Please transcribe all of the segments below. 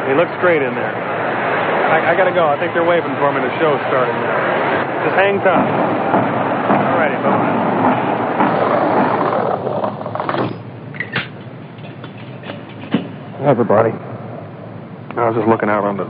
He looks great in there. I got to go. I think they're waving for me. The show's starting now. Just hang tough. All righty, bye-bye. Everybody. I was just looking out onto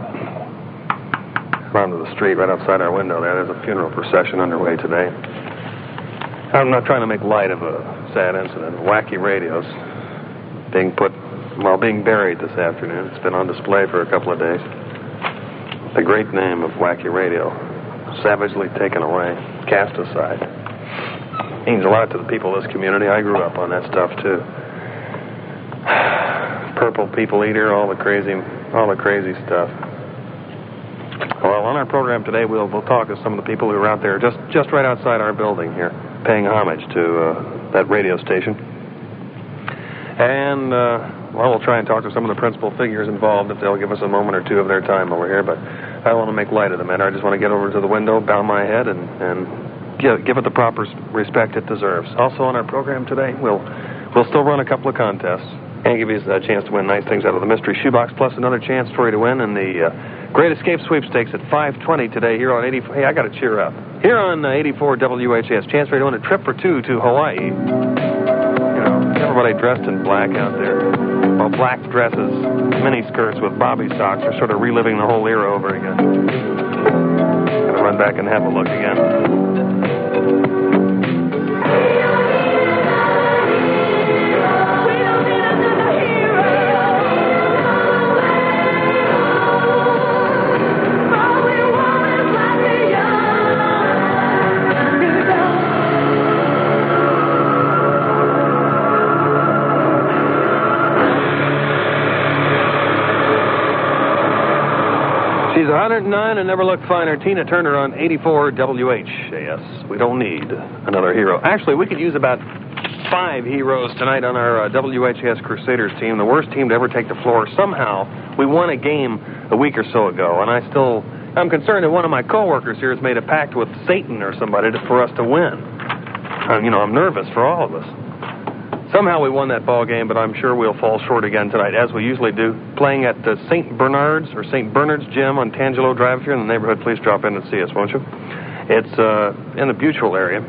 the street right outside our window there. There's a funeral procession underway today. I'm not trying to make light of a sad incident. Wacky Radios being buried this afternoon. It's been on display for a couple of days. The great name of Wacky Radio, savagely taken away, cast aside. Means a lot to the people of this community. I grew up on that stuff too. Purple People Eater, all the crazy stuff. Well, on our program today, we'll talk to some of the people who are out there just right outside our building here, paying homage to that radio station. And, we'll try and talk to some of the principal figures involved if they'll give us a moment or two of their time over here. But I don't want to make light of the matter. I just want to get over to the window, bow my head, and give it the proper respect it deserves. Also on our program today, we'll still run a couple of contests and give you a chance to win nice things out of the mystery shoebox, plus another chance for you to win in the Great Escape Sweepstakes at 5:20 today here on 84. Hey, I got to cheer up. Here on 84 WHAS, chance for you to win a trip for two to Hawaii. You know, everybody dressed in black out there. Well, black dresses, mini skirts with bobby socks are sort of reliving the whole era over again. Gotta run back and have a look again. She's 109 and never looked finer. Tina Turner on 84 WHAS. We don't need another hero. Actually, we could use about 5 heroes tonight on our WHAS Crusaders team, the worst team to ever take the floor. Somehow, we won a game a week or so ago, and I'm concerned that one of my coworkers here has made a pact with Satan or somebody for us to win. I'm nervous for all of us. Somehow we won that ball game, but I'm sure we'll fall short again tonight, as we usually do. Playing at the St. Bernard's Gym on Tangelo Drive. If you're in the neighborhood, please drop in and see us, won't you? It's in the Butyral area.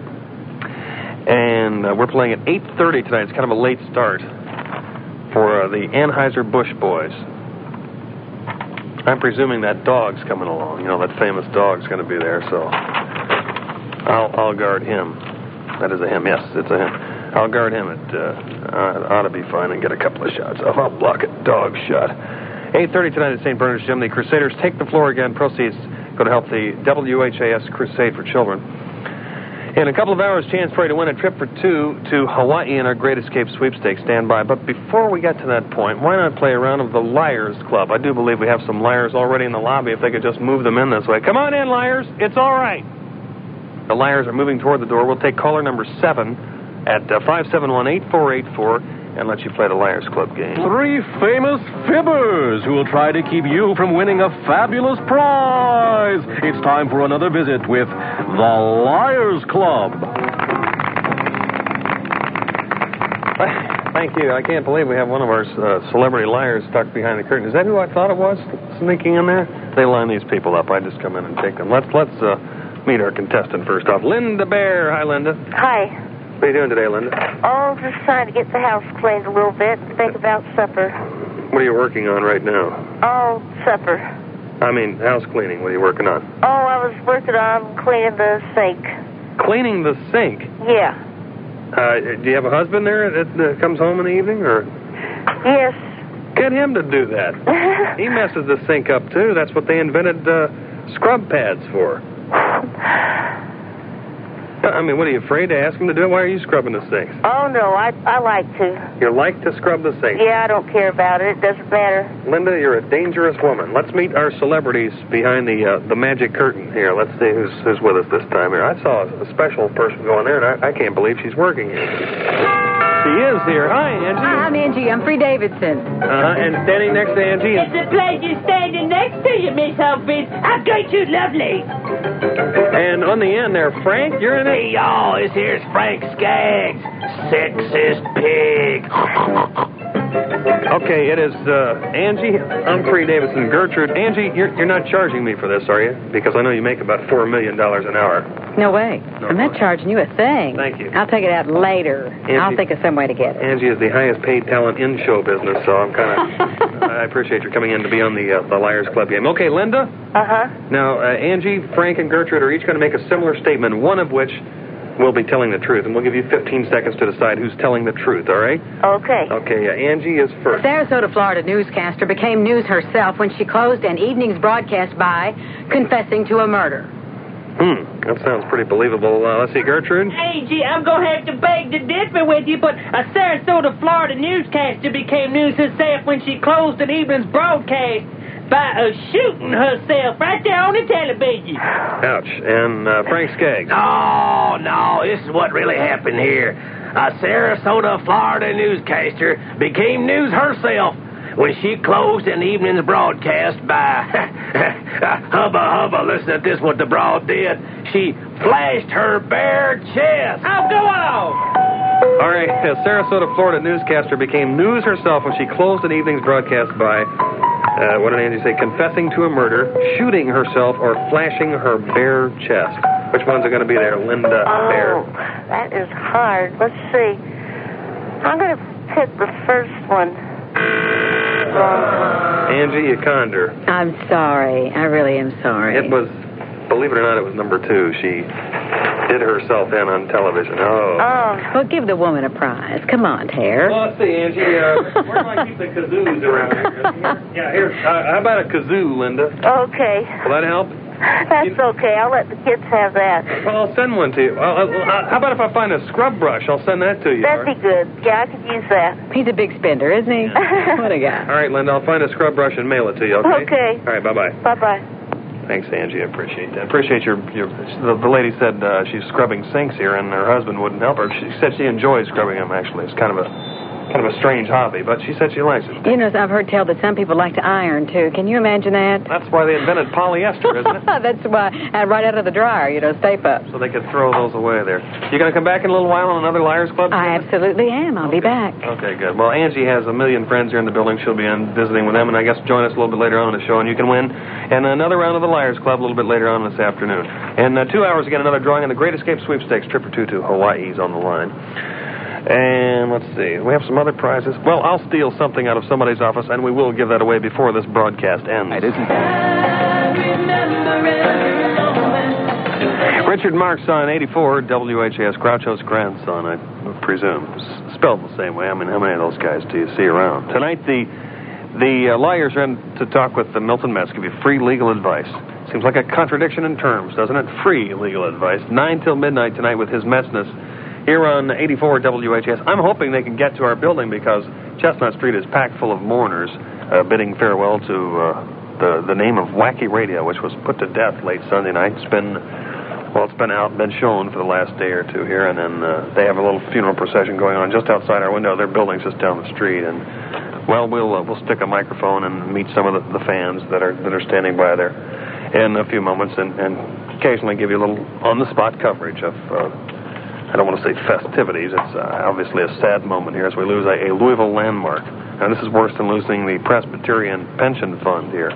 And we're playing at 8:30 tonight. It's kind of a late start for the Anheuser-Busch boys. I'm presuming that dog's coming along. That famous dog's going to be there, so I'll guard him. That is a him. Yes, it's a him. I'll guard him. It ought to be fine and get a couple of shots off. I'll block a dog shot. 8:30 tonight at St. Bernard's Gym. The Crusaders take the floor again. Proceeds go to help the WHAS Crusade for Children. In a couple of hours, chance for you to win a trip for two to Hawaii in our Great Escape Sweepstakes. Stand by. But before we get to that point, why not play a round of the Liars Club? I do believe we have some liars already in the lobby. If they could just move them in this way. Come on in, liars. It's all right. The liars are moving toward the door. We'll take caller number 7 at 571-8484 and let you play the Liars Club game. 3 famous fibbers who will try to keep you from winning a fabulous prize. It's time for another visit with the Liars Club. Thank you. I can't believe we have one of our celebrity liars stuck behind the curtain. Is that who I thought it was sneaking in there? They line these people up. I just come in and take them. Let's meet our contestant first off. Linda Bear. Hi, Linda. Hi. What are you doing today, Linda? Oh, just trying to get the house cleaned a little bit and think about supper. What are you working on right now? Oh, supper. I mean, house cleaning. What are you working on? Oh, I was working on cleaning the sink. Cleaning the sink? Yeah. Do you have a husband there that comes home in the evening, or? Yes. Get him to do that. He messes the sink up, too. That's what they invented scrub pads for. I mean, what, are you afraid to ask him to do it? Why are you scrubbing the sinks? Oh, no, I like to. You like to scrub the sinks? Yeah, I don't care about it. It doesn't matter. Linda, you're a dangerous woman. Let's meet our celebrities behind the magic curtain here. Let's see who's with us this time here. I saw a special person going there, and I can't believe she's working here. She is here. Hi, Angie. I'm Angie. I'm Free Davidson. And standing next to Angie. It's a pleasure standing next to you, Miss Humphries. I got you lovely. And on the end there, Frank, you're in it? Hey, y'all, this here's Frank Skaggs, sexist pig. Okay, it is Angie, Humphrey Davidson, Gertrude. Angie, you're not charging me for this, are you? Because I know you make about $4 million an hour. No way. No I'm not way. charging you a thing. Thank you. I'll take it out later. Angie- I'll think of some way to get it. Angie is the highest paid talent in show business, so I'm kind of... I appreciate your coming in to be on the Liars Club game. Okay, Linda? Uh-huh. Now, Angie, Frank, and Gertrude are each going to make a similar statement, one of which will be telling the truth, and we'll give you 15 seconds to decide who's telling the truth, all right? Okay. Okay, Angie is first. Sarasota, Florida newscaster became news herself when she closed an evening's broadcast by confessing to a murder. That sounds pretty believable. Let's see, Gertrude? Angie, I'm going to have to beg to differ with you, but a Sarasota, Florida newscaster became news herself when she closed an evening's broadcast by shooting herself right there on the television. Ouch. And Frank Skaggs? No, this is what really happened here. A Sarasota, Florida newscaster became news herself when she closed an evening's broadcast by hubba. Listen to this, what the broad did. She flashed her bare chest. Oh, go on. All right, a Sarasota, Florida newscaster became news herself when she closed an evening's broadcast by, what did Angie say, confessing to a murder, shooting herself, or flashing her bare chest. Which ones are going to be there, Linda Bear? Oh, that is hard. Let's see. I'm going to pick the first one. Angie Yaconder. I'm sorry. I really am sorry. It was, believe it or not, it was number 2. She did herself in on television. Oh. Well, give the woman a prize. Come on, Tare. Well, let's see, Angie. Where do I keep the kazoos around here? Yeah, here. How about a kazoo, Linda? Okay. Will that help? That's okay. I'll let the kids have that. Well, I'll send one to you. How about if I find a scrub brush? I'll send that to you. That'd be good. Yeah, I could use that. He's a big spender, isn't he? What a guy. All right, Linda, I'll find a scrub brush and mail it to you, okay? Okay. All right, bye-bye. Bye-bye. Thanks, Angie. I appreciate that. Appreciate your the lady said she's scrubbing sinks here, and her husband wouldn't help her. She said she enjoys scrubbing them, actually. It's kind of a strange hobby, but she said she likes it. You know, I've heard tell that some people like to iron, too. Can you imagine that? That's why they invented polyester, isn't it? That's why. Right out of the dryer, stay put. So they could throw those away there. You going to come back in a little while on another Liars Club? I absolutely am. I'll be back. Okay, good. Well, Angie has a million friends here in the building. She'll be in visiting with them, and I guess join us a little bit later on in the show, and you can win. And another round of the Liars Club a little bit later on this afternoon. In 2 hours, again, another drawing in the Great Escape Sweepstakes. Trip or two to Hawaii's on the line. And let's see. We have some other prizes. Well, I'll steal something out of somebody's office, and we will give that away before this broadcast ends. Richard Mark's son, 84, WHAS, Groucho's grandson, I presume. Spelled the same way. I mean, how many of those guys do you see around? Tonight, the lawyers are in to talk with the Milton Mets, give you free legal advice. Seems like a contradiction in terms, doesn't it? Free legal advice. 9 till midnight tonight with his Metsness here on 84 WHS. I'm hoping they can get to our building because Chestnut Street is packed full of mourners bidding farewell to the name of Wacky Radio, which was put to death late Sunday night. It's been shown for the last day or two here, and then they have a little funeral procession going on just outside our window. Their building's just down the street, and well, we'll stick a microphone and meet some of the fans that are standing by there in a few moments, and occasionally give you a little on-the-spot coverage of. I don't want to say festivities. It's obviously a sad moment here as we lose a Louisville landmark. And this is worse than losing the Presbyterian Pension Fund here.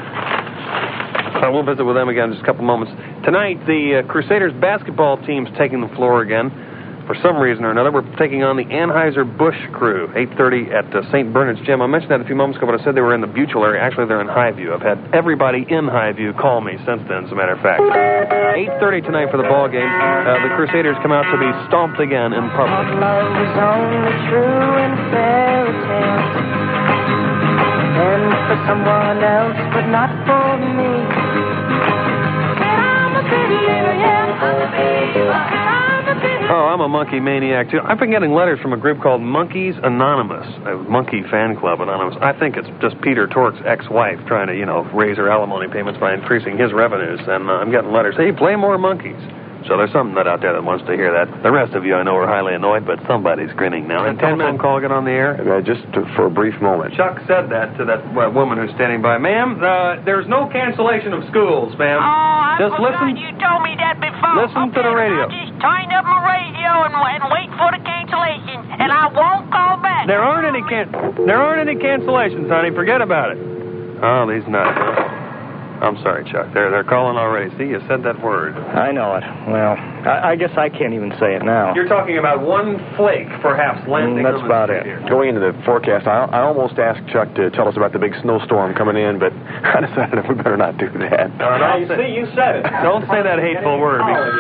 We'll visit with them again in just a couple moments. Tonight, the Crusaders basketball team's taking the floor again. For some reason or another, we're taking on the Anheuser-Busch crew, 8:30 at St. Bernard's Gym. I mentioned that a few moments ago, but I said they were in the Butyl area. Actually, they're in Highview. I've had everybody in Highview call me since then, as a matter of fact. 8:30 tonight for the ball game. The Crusaders come out to be stomped again in public. Love is only true in fairy tales, and for someone else, but not for me. And I'm a believer, yeah, I'm a believer. Oh, I'm a monkey maniac, too. I've been getting letters from a group called Monkeys Anonymous, a monkey fan club anonymous. I think it's just Peter Tork's ex-wife trying to, raise her alimony payments by increasing his revenues. And I'm getting letters, hey, play more monkeys. So there's some nut out there that wants to hear that. The rest of you, I know, are highly annoyed, but somebody's grinning now. And 10-minute call get on the air? Just for a brief moment. Chuck said that to that woman who's standing by. Ma'am, there's no cancellation of schools, ma'am. Oh, I just forgot listen. you told me that before. Listen to the radio. I'll just turn up my radio and wait for the cancellation, and I won't call back. There aren't any cancellations, honey. Forget about it. Oh, these nuts. I'm sorry, Chuck. They're calling already. See, you said that word. I know it. Well, I guess I can't even say it now. You're talking about one flake, perhaps, landing That's on the about street it. here. Going into the forecast, I almost asked Chuck to tell us about the big snowstorm coming in, but I decided we better not do that. You said it. Don't say that hateful word.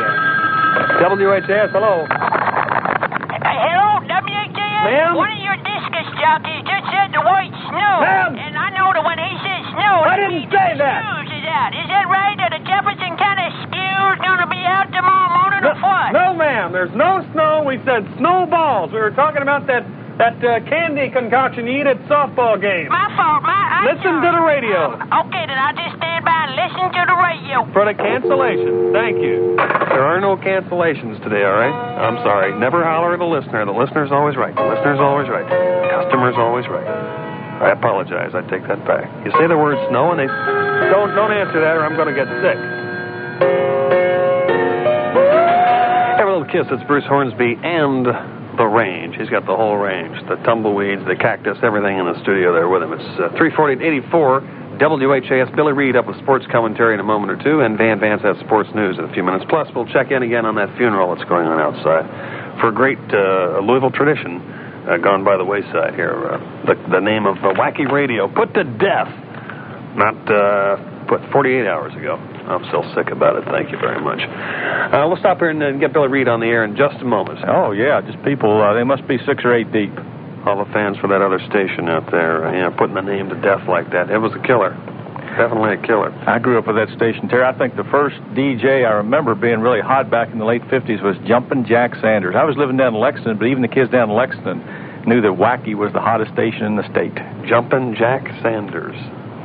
WHAS, hello. Hello, WHAS? Ma'am? One of your discus jockeys just said the word snow. Ma'am? And I know that when he says snow, I it didn't means say the that. Snooze is out. Is that right? Are the Jefferson County Skews going to be out tomorrow morning or what? No, ma'am. There's no snow. We said snowballs. We were talking about that candy concoction you eat at softball games. My fault. Listen to the radio. Okay, then I'll just stand by and listen to the radio. For the cancellation. Thank you. There are no cancellations today, all right? I'm sorry. Never holler at the listener. The listener's always right. The listener's always right. The customer's always right. I apologize. I take that back. You say the word snow and they... Don't answer that or I'm going to get sick. Have a little kiss. It's Bruce Hornsby and the range. He's got the whole range. The tumbleweeds, the cactus, everything in the studio there with him. It's 3:40-84. WHAS. Billy Reed up with sports commentary in a moment or two, and Van Vance has sports news in a few minutes. Plus, we'll check in again on that funeral that's going on outside for a great Louisville tradition gone by the wayside here. The name of the Wacky Radio, put to death, not 48 hours ago. I'm still sick about it. Thank you very much. We'll stop here and get Billy Reed on the air in just a moment. Oh, yeah, just people, they must be 6 or 8 deep. All the fans for that other station out there, putting the name to death like that. It was a killer. Definitely a killer. I grew up with that station, Terry. I think the first DJ I remember being really hot back in the late 50s was Jumpin' Jack Sanders. I was living down in Lexington, but even the kids down in Lexington knew that Wacky was the hottest station in the state. Jumpin' Jack Sanders.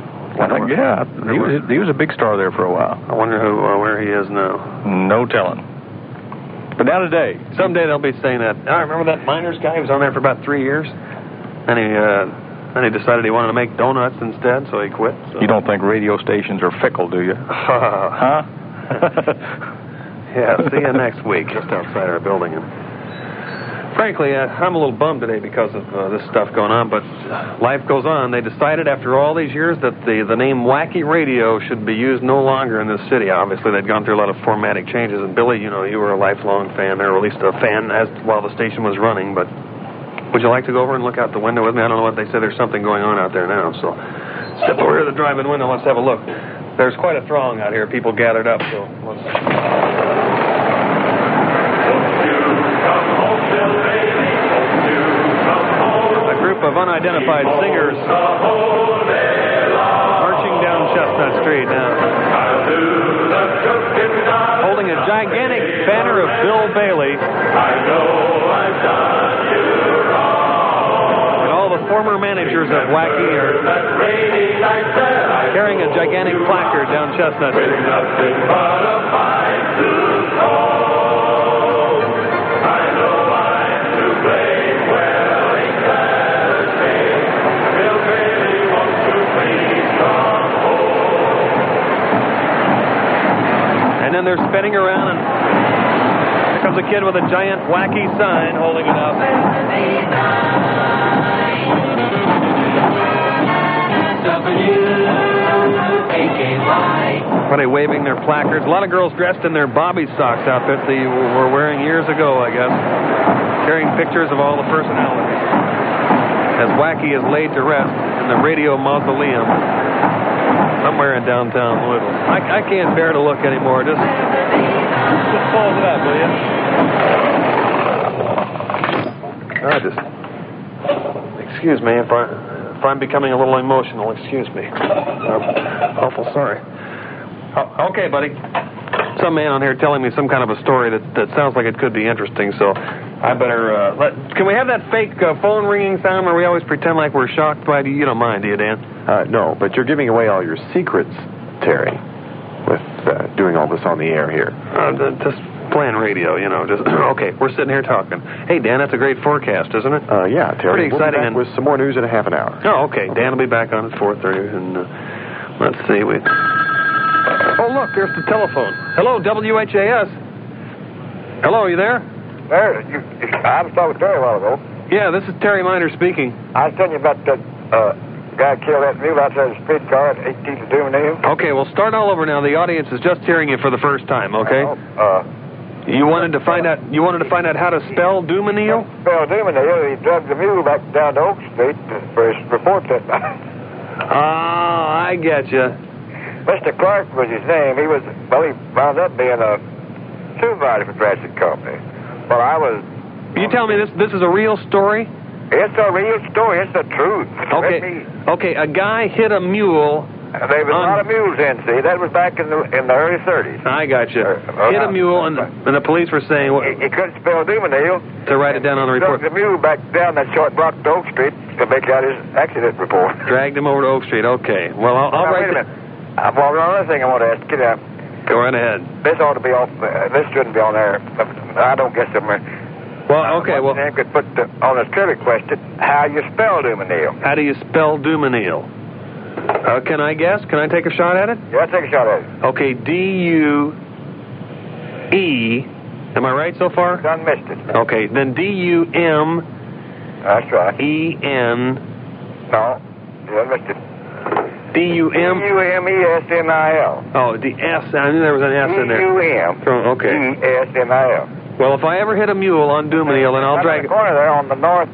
He was a big star there for a while. I wonder where he is now. No telling. But now today. Someday they'll be saying that. I remember that Miners guy. He was on there for about 3 years. And he decided he wanted to make donuts instead, so he quit. So. You don't think radio stations are fickle, do you? Huh? Yeah, see you next week, just outside our building. And frankly, I'm a little bummed today because of this stuff going on, but life goes on. They decided after all these years that the name Wacky Radio should be used no longer in this city. Obviously, they'd gone through a lot of formatting changes, and Billy, you were a lifelong fan there, or at least a fan while the station was running, but would you like to go over and look out the window with me? I don't know what they say. There's something going on out there now, so step over to the drive-in window. Let's have a look. There's quite a throng out here, people gathered up, so let's... of unidentified singers marching down Chestnut Street now, holding a gigantic banner of Bill Bailey, and all the former managers of Wacky are carrying a gigantic placard down Chestnut Street. And then they're spinning around, and here comes a kid with a giant Wacky sign holding it up. Are they waving their placards? A lot of girls dressed in their Bobby Sox outfits they were wearing years ago, I guess, carrying pictures of all the personalities. As Wacky is laid to rest in the radio mausoleum somewhere in downtown Louisville. I can't bear to look anymore. Just close it up, will you? Excuse me if I'm becoming a little emotional. Excuse me. I'm awful sorry. Okay, buddy. Some man on here telling me some kind of a story that sounds like it could be interesting, so I better can we have that fake phone ringing sound where we always pretend like we're shocked by it? You don't mind, do you, Dan? No, but you're giving away all your secrets, Terry, with doing all this on the air here. Just playing radio, just okay, we're sitting here talking. Hey, Dan, that's a great forecast, isn't it? Yeah, Terry. Pretty exciting. We'll be back with some more news in a half an hour. Oh, okay. Dan will be back on at 4:30, and let's see. Oh, look, there's the telephone. Hello, WHAS. Hello, are you there? There, I was talking to Terry a while ago. Yeah, this is Terry Miner speaking. I was telling you about that guy killed that mule outside the streetcar at 18th and Dumanil. Okay, well, start all over now. The audience is just hearing you for the first time, okay? You wanted to find out how to spell Dumanil? Spell Dumanil. He dragged the mule back down to Oak Street for his report that night. Ah, I get you. Mr. Clark was his name. He wound up being a supervisor for Transit Company. Well, I was... You tell me this is a real story? It's a real story. It's the truth. Okay, a guy hit a mule... There was a lot of mules in, see. That was back in the early 30s. I got you. Hit a mule, and the police were saying... He couldn't spell Dumanil. To write it down on the report. Dragged the mule back down that short block to Oak Street to make out his accident report. Dragged him over to Oak Street. Okay. Well, I'll write it. Well, another thing I want to ask you. Go right ahead. This ought to be off. This shouldn't be on there. I don't guess somewhere. Well, okay. Well, name could put on a trivia question how you spell Dumanil. How do you spell Dumanil? Can I guess? Can I take a shot at it? Yeah, take a shot at it. Okay, D-U-E. Am I right so far? Done missed it. Okay, then D-U-M. That's right. E-N. No, you done missed it. D-U-M. D-U-M-E-S-N-I-L. Oh, the S. I knew there was an S in there. D-U-M. Okay. E-S-N-I-L. Well, if I ever hit a mule on Dumanil, then I'll drag it. On the corner there, on the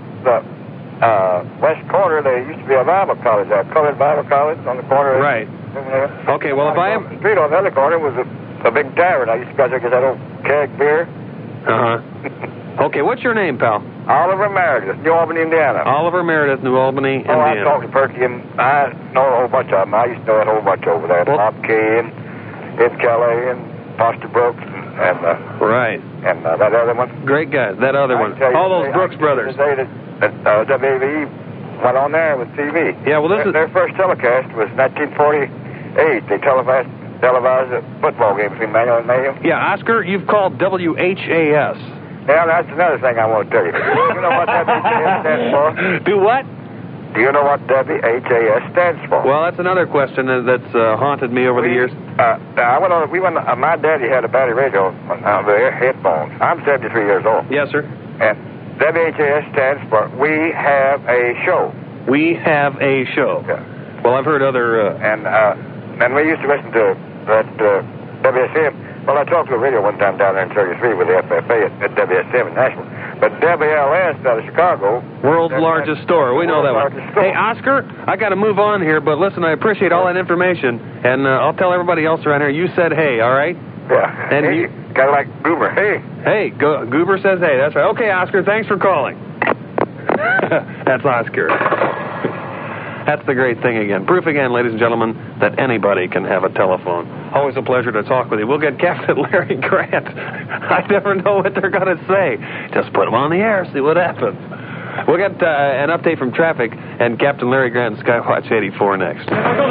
west corner, there used to be a Bible college there, colored Bible college on the corner. Right. Okay, well, if I am... The street on the other corner was a big tavern. I used to go there because I don't keg beer. Uh-huh. Okay, what's your name, pal? Oliver Meredith, New Albany, Indiana. Oliver Meredith, New Albany, Indiana. I talked to Perky, and I know a whole bunch of them. I used to know a whole bunch over there. Bob Kay and Ed Kelly and Foster Brooks and right. And that other one. Great guys, that other one. All those Brooks brothers. That WAVE went on there with TV. Yeah, well, their first telecast was 1948. They televised a football game between Manual and Mayhem. Yeah, Oscar, you've called WHAS. Yeah, that's another thing I want to tell you. You know what WHAS stands for? Do what? Do you know what WHAS stands for? Well, that's another question that's haunted me over the years. My daddy had a battery radio on the headphones. I'm 73 years old. Yes, sir. And WHAS stands for We Have a Show. We Have a Show. Yeah. Well, I've heard other... And we used to listen to that WSM. Well, I talked to a radio one time down there in 33 with the FFA at WSM in Nashville. But WLS out of Chicago... World's largest store. We know that one. Hey, Oscar, I got to move on here, but listen, I appreciate all that information, and I'll tell everybody else around here, you said hey, all right? Yeah. And hey, kind of like Goober. Hey. Hey, Goober says hey. That's right. Okay, Oscar, thanks for calling. That's Oscar. That's the great thing again. Proof again, ladies and gentlemen, that anybody can have a telephone. Always a pleasure to talk with you. We'll get Captain Larry Grant. I never know what they're going to say. Just put them on the air, see what happens. We'll get an update from traffic and Captain Larry Grant and Skywatch 84 next.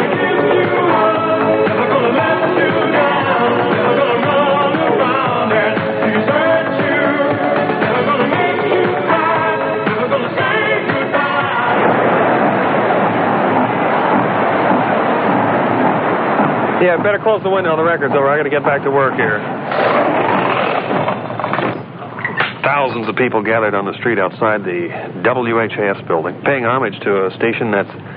Yeah, better close the window on the record's over. I got to get back to work here. Thousands of people gathered on the street outside the WHAS building, paying homage to a station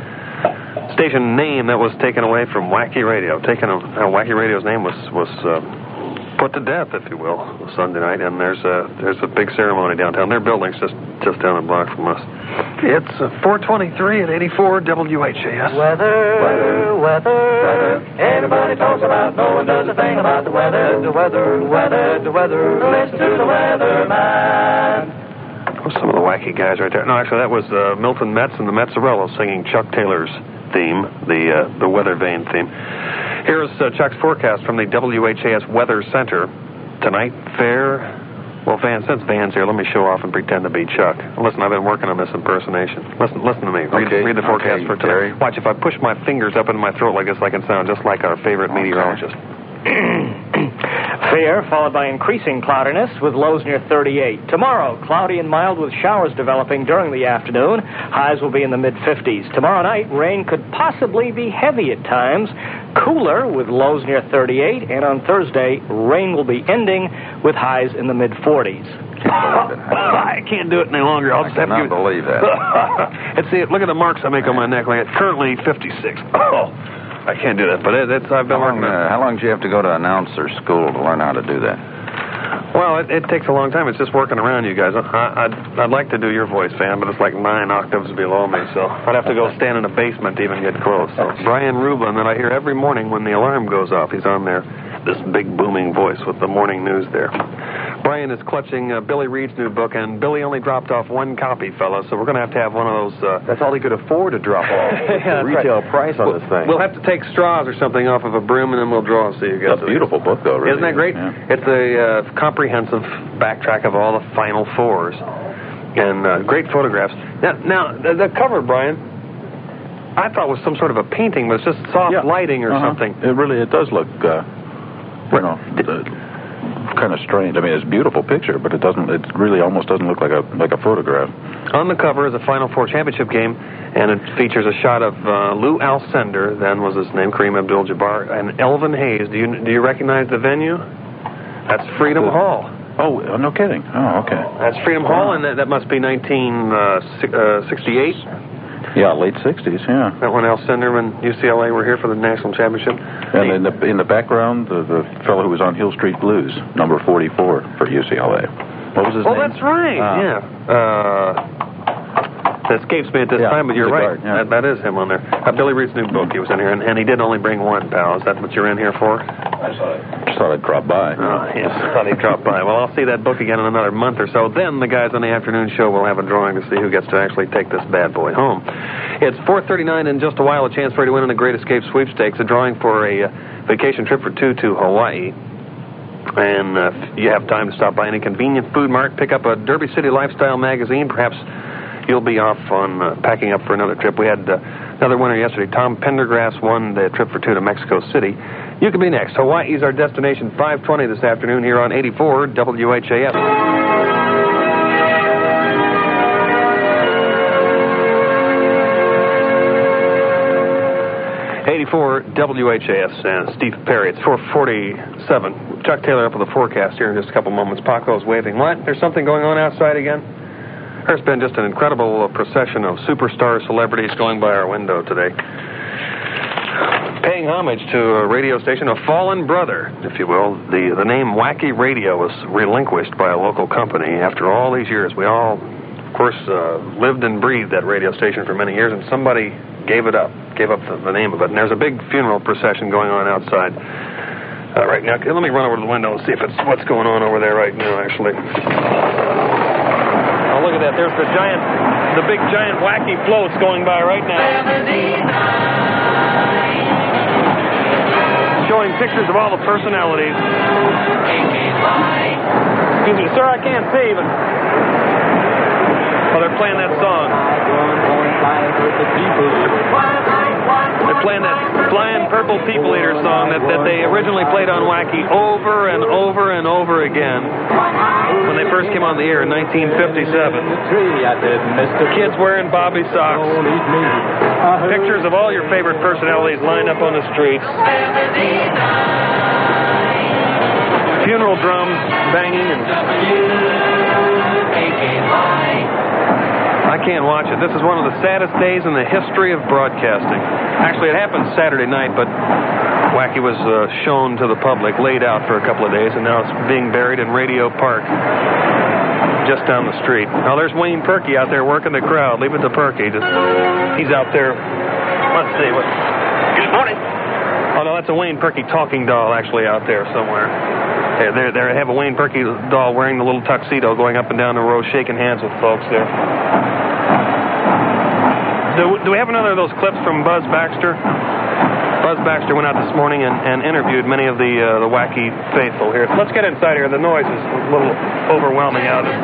name that was taken away from Wacky Radio. Wacky Radio's name was put to death, if you will, Sunday night, and there's a big ceremony downtown. Their building's just down the block from us. It's 423 at 84 WHAS. Weather. Everybody talks about, no one does a thing about the weather. The weather. Listen to the weatherman. Oh, some of the wacky guys right there. No, actually, that was Milton Metz and the Metzarellos singing Chuck Taylor's theme, the weather vane theme. Here's Chuck's forecast from the WHAS Weather Center. Tonight, fair. Well, since Van's here, let me show off and pretend to be Chuck. Listen, I've been working on this impersonation. Listen to me. Read the forecast for tonight. Watch, if I push my fingers up into my throat like this, I can sound just like our favorite meteorologist. Fair, followed by increasing cloudiness with lows near 38. Tomorrow, cloudy and mild with showers developing during the afternoon. Highs will be in the mid-50s. Tomorrow night, rain could possibly be heavy at times. Cooler with lows near 38, and on Thursday, rain will be ending with highs in the mid-40s. I can't do it any longer. I'll just have to cannot believe that. Let's see it. Look at the marks I make on my neck. Like it's currently 56. Oh, I can't do that. But I've been working on it. How long do you have to go to announcer school to learn how to do that? Well, it takes a long time. It's just working around you guys. I'd like to do your voice, Van, but it's like 9 octaves below me, so I'd have to go stand in a basement to even get close. So Brian Rublin, that I hear every morning when the alarm goes off, he's on there, this big booming voice with the morning news there. Brian is clutching Billy Reed's new book, and Billy only dropped off 1 copy, fellas, so we're going to have one of those... That's all he could afford to drop off. The retail price on this thing. We'll have to take straws or something off of a broom, and then we'll draw so you guys... It's a beautiful book, though, really. Isn't that great? Yeah. It's a comprehensive backtrack of all the Final Fours, and great photographs. Now the cover, Brian, I thought was some sort of a painting, but it's just soft lighting or something. It does look, kind of strange. I mean, it's a beautiful picture, but it really almost doesn't look like a photograph. On the cover is a Final Four championship game, and it features a shot of Lou Alcindor, then was his name, Kareem Abdul-Jabbar, and Elvin Hayes. Do you recognize the venue? That's Freedom Hall. Oh, no kidding. Oh, okay. That's Freedom Hall, and that must be 1968. Yeah, late 60s, yeah. That when Alcindor and UCLA were here for the national championship. And in the background, the fellow who was on Hill Street Blues, number 44 for UCLA. What was his name? Oh, that's right, yeah. That escapes me at this time, but you're right. Guard, that is him on there. Billy Reed's new book, he was in here, and he did only bring 1, pal. Is that what you're in here for? I just thought I'd drop by. Oh, yes, I thought he'd drop by. Well, I'll see that book again in another month or so. Then the guys on the afternoon show will have a drawing to see who gets to actually take this bad boy home. It's 4:39 in just a while, a chance for you to win in the Great Escape Sweepstakes, a drawing for a vacation trip for 2 to Hawaii. And if you have time to stop by any convenient food mart, pick up a Derby City Lifestyle magazine, perhaps you'll be off on packing up for another trip. We had another winner yesterday. Tom Pendergrass won the trip for 2 to Mexico City. You can be next. Hawaii's our destination, 5:20 this afternoon here on 84 WHAS. 84 WHAS, and Steve Perry. It's 4:47. Chuck Taylor up with the forecast here in just a couple moments. Paco's waving. What? There's something going on outside again? There's been just an incredible procession of superstar celebrities going by our window today, paying homage to a radio station, a fallen brother, if you will. The name Wacky Radio was relinquished by a local company after all these years. We all, of course, lived and breathed that radio station for many years, and somebody gave up the name of it. And there's a big funeral procession going on outside right now. Let me run over to the window and see if it's what's going on over there right now, actually. Oh, look at that. There's the big giant wacky floats going by right now. Showing pictures of all the personalities. Excuse me, sir, I can't see, but... Oh, they're playing that song. They're playing that Flying Purple People Eater song that they originally played on Wacky over and over and over again when they first came on the air in 1957. Kids wearing bobby socks. Pictures of all your favorite personalities lined up on the streets. Funeral drums banging and... I can't watch it. This is one of the saddest days in the history of broadcasting. Actually, it happened Saturday night, but Wacky was shown to the public, laid out for a couple of days, and now it's being buried in Radio Park, just down the street. Now, there's Wayne Perky out there working the crowd. Leave it to Perky. He's out there. Let's see. Good morning. Oh, no, that's a Wayne Perky talking doll actually out there somewhere. They have a Wayne Perky doll wearing the little tuxedo going up and down the row, shaking hands with folks there. Do we have another of those clips from Buzz Baxter? Buzz Baxter went out this morning and interviewed many of the Wacky faithful here. Let's get inside here. The noise is a little overwhelming out of it.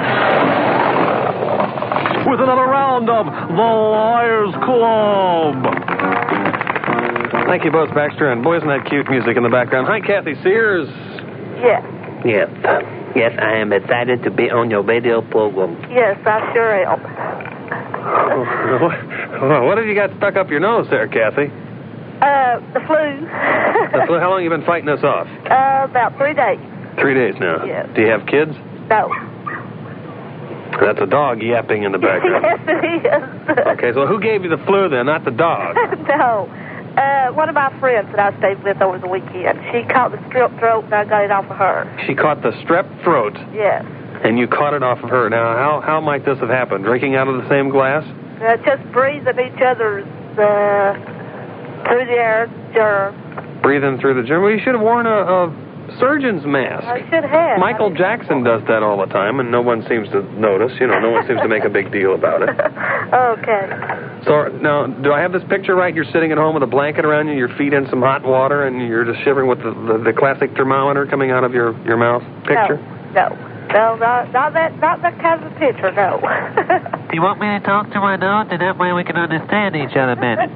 With another round of the Liars Club. Thank you, Buzz Baxter. And boy, isn't that cute music in the background. Hi, Kathy Sears. Yes. Yes. Yes, I am excited to be on your radio program. Yes, I sure am. What have you got stuck up your nose there, Kathy? The flu. The flu? How long have you been fighting this off? About 3 days. 3 days now. Yes. Do you have kids? No. That's a dog yapping in the background. Yes, it is. Okay, so who gave you the flu then, not the dog? No. One of my friends that I stayed with over the weekend, she caught the strep throat, and I got it off of her. She caught the strep throat. Yes. And you caught it off of her. Now, how might this have happened? Drinking out of the same glass? Just breathing each other's through the air germs. Breathing through the germ. Well, you should have worn a surgeon's mask. I should have. Michael Jackson does that all the time, and no one seems to notice. You know, no one seems to make a big deal about it. Okay. So, now, do I have this picture right? You're sitting at home with a blanket around you, your feet in some hot water, and you're just shivering with the classic thermometer coming out of your mouth picture? No, not that kind of a picture, no. Do you want me to talk to my dog? Then that way we can understand each other better.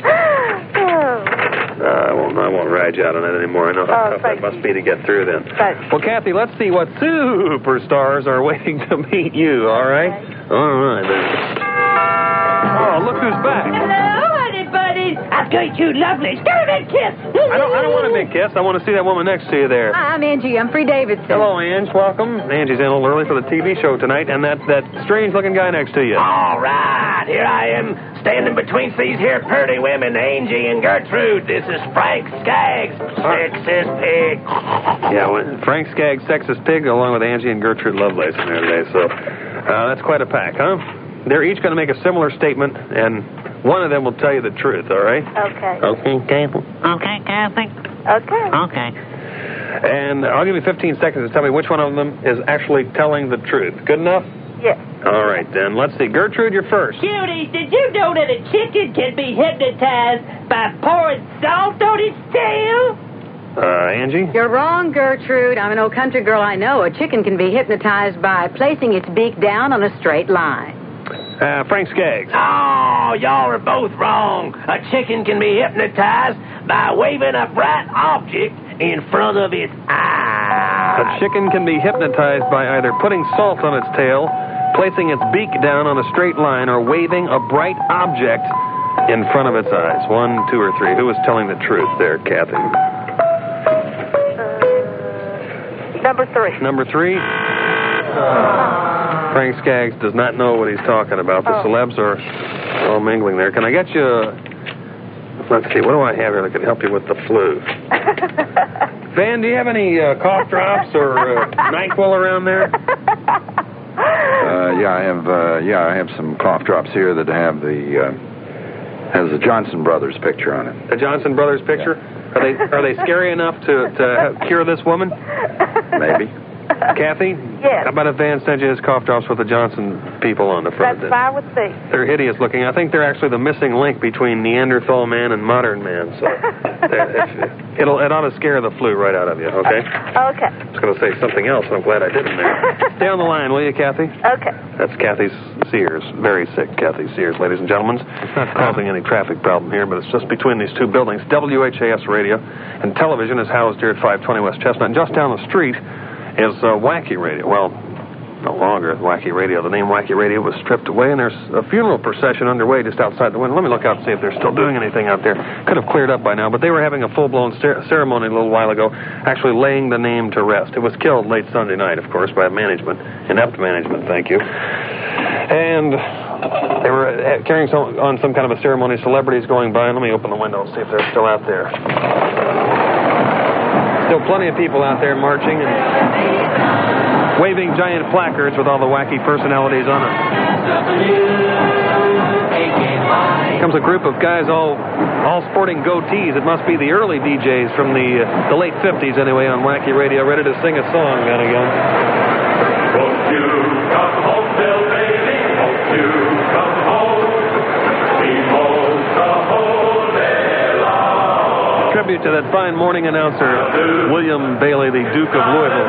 I won't ride you out on it anymore. I know how tough that must be to get through then. Thanks. Well, Kathy, let's see what superstars are waiting to meet you, all right? Okay. All right, then. Oh, look who's back. Hello, honey buddies. I've got you lovely. Give me that kiss. I don't want a big kiss. I want to see that woman next to you there. Hi, I'm Angie Humphrey Davidson. Hello, Ange. Welcome. Angie's in a little early for the TV show tonight, and that strange-looking guy next to you. All right, here I am, standing between these here pretty women, Angie and Gertrude. This is Frank Skaggs, sexist pig. Yeah, Frank Skaggs, sexist pig, along with Angie and Gertrude Lovelace in there today. So that's quite a pack, huh? They're each going to make a similar statement, and one of them will tell you the truth, all right? Okay. Okay, Kathy? Okay, Kathy? Okay. Okay. And I'll give you 15 seconds to tell me which one of them is actually telling the truth. Good enough? Yes. All right, then. Let's see. Gertrude, you're first. Cuties, did you know that a chicken can be hypnotized by pouring salt on its tail? Angie? You're wrong, Gertrude. I'm an old country girl, I know. A chicken can be hypnotized by placing its beak down on a straight line. Frank Skaggs. Oh, y'all are both wrong. A chicken can be hypnotized by waving a bright object in front of its eyes. A chicken can be hypnotized by either putting salt on its tail, placing its beak down on a straight line, or waving a bright object in front of its eyes. 1, 2, or 3. Who is telling the truth there, Kathy? Number 3. Number 3? Frank Skaggs does not know what he's talking about. The celebs are all mingling there. Can I get you... Let's see, what do I have here that can help you with the flu? Van, do you have any cough drops or NyQuil around there? I have some cough drops here that have has the Johnson Brothers picture on it. The Johnson Brothers picture? Yeah. Are they scary enough to cure this woman? Maybe. Kathy? Yes. How about if Van sends you his cough drops with the Johnson people on the front? That's fine with me. They're hideous looking. I think they're actually the missing link between Neanderthal man and modern man. So it ought to scare the flu right out of you, okay? Okay. I was going to say something else, and I'm glad I didn't there. Stay on the line, will you, Kathy? Okay. That's Kathy Sears. Very sick Kathy Sears, ladies and gentlemen. It's not causing any traffic problem here, but it's just between these two buildings. WHAS radio and television is housed here at 520 West Chestnut. And just down the street is Wacky Radio. Well, no longer Wacky Radio. The name Wacky Radio was stripped away, and there's a funeral procession underway just outside the window. Let me look out and see if they're still doing anything out there. Could have cleared up by now, but they were having a full-blown ceremony a little while ago, actually laying the name to rest. It was killed late Sunday night, of course, by management, inept management, thank you. And they were carrying on some kind of a ceremony, celebrities going by. Let me open the window and see if they're still out there. Still plenty of people out there marching and waving giant placards with all the wacky personalities on them. Comes a group of guys all sporting goatees. It must be the early DJs from the late 50s anyway on Wacky Radio, ready to sing a song then again. Won't you come home, Bill baby? Won't you come home? Be home the whole day long. Tribute to that fine morning announcer, William Bailey, the Duke of Louisville.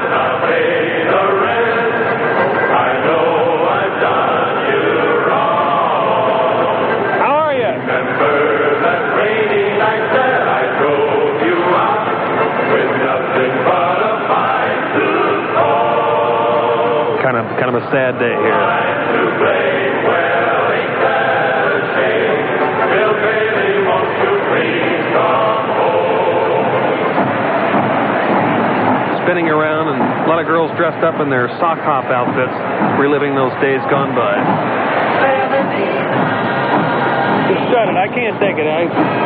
Kind of a sad day here. Bill Bailey, won't you please spinning around, and a lot of girls dressed up in their sock hop outfits, reliving those days gone by. Just shut it. I can't take it.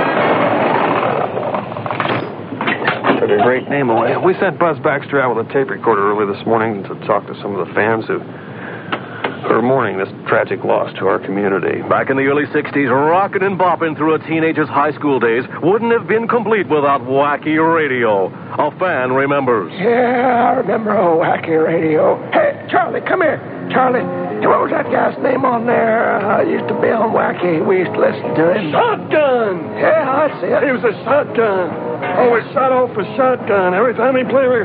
Took a great name away. We sent Buzz Baxter out with a tape recorder early this morning to talk to some of the fans who are mourning this tragic loss to our community. Back in the early 60s, rockin' and bopping through a teenager's high school days wouldn't have been complete without wacky radio. A fan remembers. Yeah, I remember old wacky radio. Hey, Charlie, come here. Charlie, what was that guy's name on there? Used to be on Wacky. We used to listen to him. Shotgun! Yeah, that's it. He was a shotgun. Always shot off a shotgun every time he played.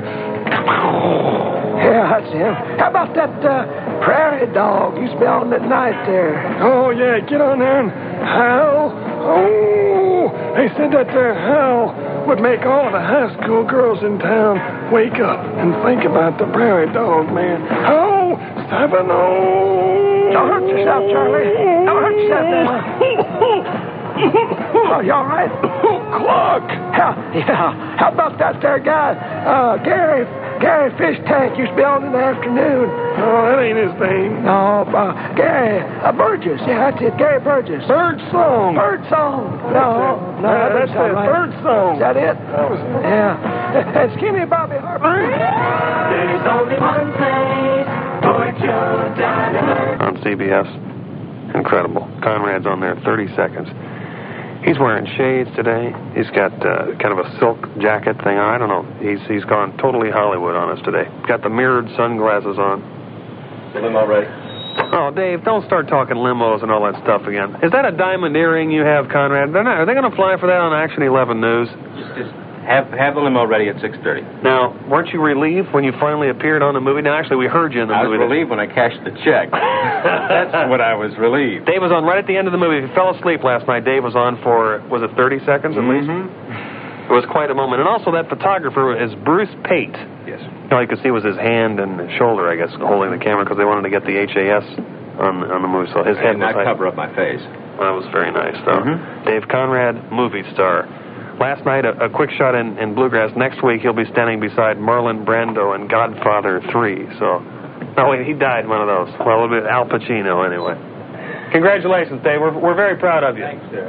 Yeah, that's him. How about that prairie dog used to be on at night there? Oh, yeah, get on there and howl. Oh, they said that there howl would make all the high school girls in town wake up and think about the prairie dog, man. Oh, 7-0. Don't hurt yourself, Charlie. Don't hurt yourself now. Oh, you all right? Clock. Yeah. How about that there guy, Gary Fish Tank used to be on in the afternoon. Oh, that ain't his name. No, Gary Burgess. Yeah, that's it. Gary Burgess. Bird Song. No, that's it. Right. Bird Song. Is that it? That was it. Yeah. And Skinny Bobby Harper. There's only one place for Joe Dynamite. On CBS. Incredible. Conrad's on there, 30 seconds. He's wearing shades today. He's got kind of a silk jacket thing on. I don't know. He's gone totally Hollywood on us today. Got the mirrored sunglasses on. The limo ready? Oh, Dave, don't start talking limos and all that stuff again. Is that a diamond earring you have, Conrad? Are they going to fly for that on Action 11 News? Just have the limo ready at 6:30. Now, weren't you relieved when you finally appeared on the movie? Now, actually, we heard you in the movie. I was relieved when I cashed the check. That's what I was relieved. Dave was on right at the end of the movie. If you fell asleep last night, Dave was on for, was it 30 seconds at least? It was quite a moment. And also that photographer is Bruce Pate. Yes. All you could see was his hand and his shoulder, I guess, holding the camera because they wanted to get the HAS on the movie. So his head and was not cover up my face. That was very nice, though. Dave Conrad, movie star. Last night, a quick shot in Bluegrass. Next week, he'll be standing beside Marlon Brando in Godfather 3. So, no, wait, he died in one of those. Well, a little bit Al Pacino, anyway. Congratulations, Dave. We're very proud of you. Thanks, sir.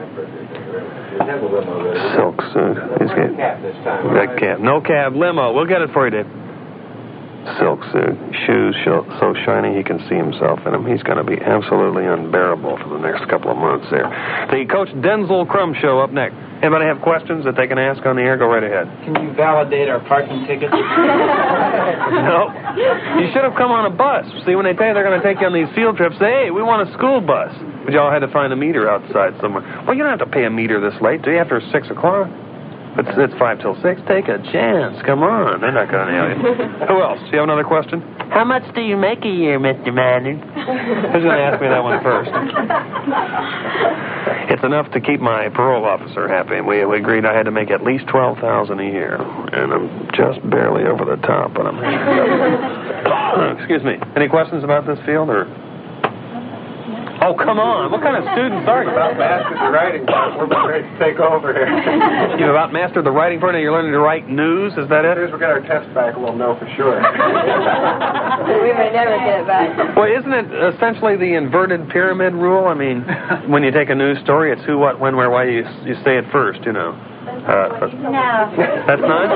Silk suit. He's got cab this time. that cab. No cab, limo. We'll get it for you, Dave. Silk suit, shoes so shiny he can see himself in them. He's going to be absolutely unbearable for the next couple of months there. The Coach Denzel Crum Show up next. Anybody have questions that they can ask on the air? Go right ahead. Can you validate our parking tickets? No. You should have come on a bus. See, when they tell you they're going to take you on these field trips, say, hey, we want a school bus. But y'all had to find a meter outside somewhere. Well, you don't have to pay a meter this late, do you? After 6 o'clock? It's 5 till 6. Take a chance. Come on. They're not going to nail you. Who else? Do you have another question? How much do you make a year, Mr. Maynard? Who's going to ask me that one first? It's enough to keep my parole officer happy. We agreed I had to make at least $12,000 a year, and I'm just barely over the top, but I'm happy. Excuse me. Any questions about this field, or? Oh, come on. What kind of students are you? About mastered the writing part. We're about ready to take over here. You've about mastered the writing part, and you're learning to write news? Is that it? As soon as we get our test back, we'll know for sure. We may never get it back. Well, isn't it essentially the inverted pyramid rule? I mean, when you take a news story, it's who, what, when, where, why. You say it first, you know. No. That's not?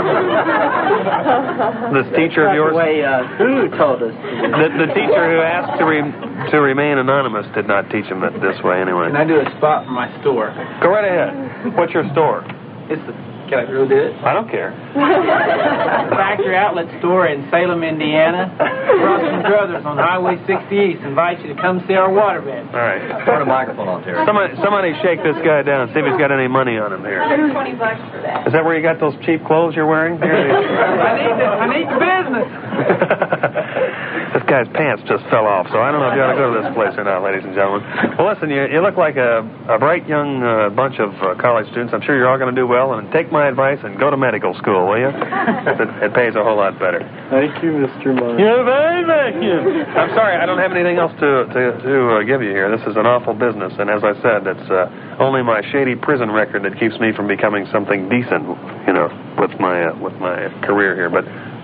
This teacher of yours? Who told us? The teacher who asked to remain anonymous did not teach him that this way anyway. Can I do a spot for my store? Go right ahead. What's your store? Can I really do it? I don't care. Factory outlet store in Salem, Indiana. Russell Brothers on Highway 60 East invite you to come see our water bed. All right. Put a microphone on, Terry. Somebody shake this guy down. See if he's got any money on him here. $120 for that. Is that where you got those cheap clothes you're wearing? Here I need the business. This guy's pants just fell off, so I don't know if you ought to go to this place or not, ladies and gentlemen. Well, listen, you look like a bright young bunch of college students. I'm sure you're all going to do well, and take my advice and go to medical school, will you? It pays a whole lot better. Thank you, Mr. Mark. You're very vacuum. I'm sorry, I don't have anything else to give you here. This is an awful business, and as I said, it's only my shady prison record that keeps me from becoming something decent, you know, with my career here. But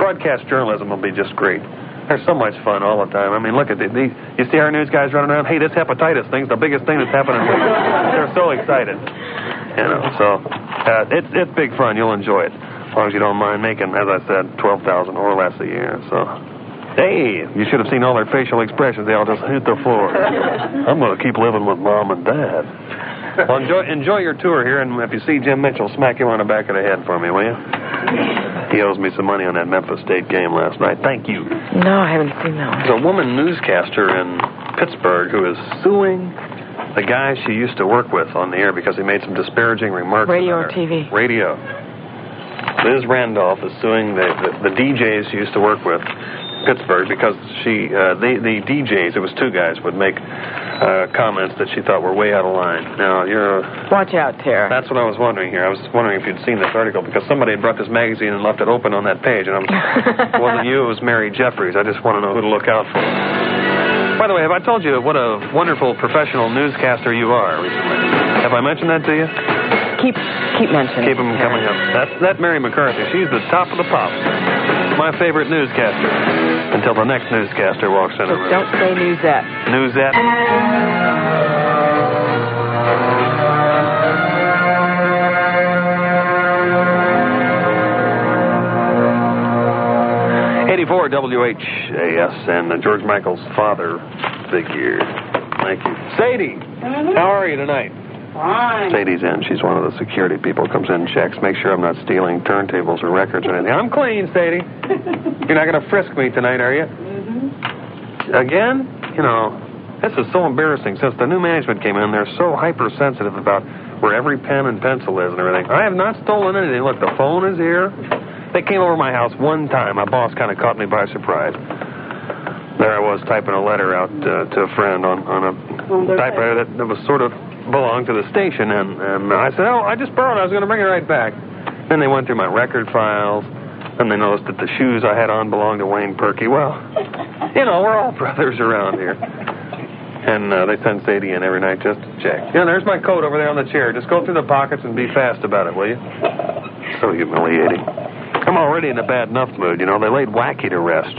Broadcast journalism will be just great. There's so much fun all the time. I mean, look at it. You see our news guys running around, hey, this hepatitis thing's the biggest thing that's happening. They're so excited. You know, so it's big fun. You'll enjoy it. As long as you don't mind making, as I said, $12,000 or less a year. So, hey, you should have seen all their facial expressions. They all just hit the floor. I'm going to keep living with Mom and Dad. Well, enjoy your tour here, and if you see Jim Mitchell, smack him on the back of the head for me, will you? He owes me some money on that Memphis State game last night. Thank you. No, I haven't seen that one. There's a woman newscaster in Pittsburgh who is suing the guy she used to work with on the air because he made some disparaging remarks. Radio or TV? Radio. Liz Randolph is suing the DJs she used to work with in Pittsburgh because the DJs, it was two guys, would make comments that she thought were way out of line. Now, Watch out, Tara. That's what I was wondering here. I was wondering if you'd seen this article because somebody had brought this magazine and left it open on that page, and it wasn't you, it was Mary Jeffries. I just want to know who to look out for. By the way, have I told you what a wonderful professional newscaster you are recently? Have I mentioned that to you? Keep mentioning. Keep them coming up. That Mary McCarthy, she's the top of the pops. My favorite newscaster. Until the next newscaster walks in the room. Don't say Newsette. Newsette. '84 WHAS and George Michael's father figure. Thank you. Sadie, how are you tonight? Fine. Sadie's in. She's one of the security people. Comes in and checks. Make sure I'm not stealing turntables or records or anything. I'm clean, Sadie. You're not going to frisk me tonight, are you? Mm-hmm. Again? You know, this is so embarrassing. Since the new management came in, they're so hypersensitive about where every pen and pencil is and everything. I have not stolen anything. Look, the phone is here. They came over my house one time. My boss kind of caught me by surprise. There I was typing a letter out to a friend on a typewriter that was sort of belonged to the station, and I said, oh, I just borrowed it. I was going to bring it right back. Then they went through my record files, and they noticed that the shoes I had on belonged to Wayne Perky. Well, you know, we're all brothers around here. And they send Sadie in every night just to check. Yeah, there's my coat over there on the chair. Just go through the pockets and be fast about it, will you? So humiliating. I'm already in a bad enough mood, you know. They laid Wacky to rest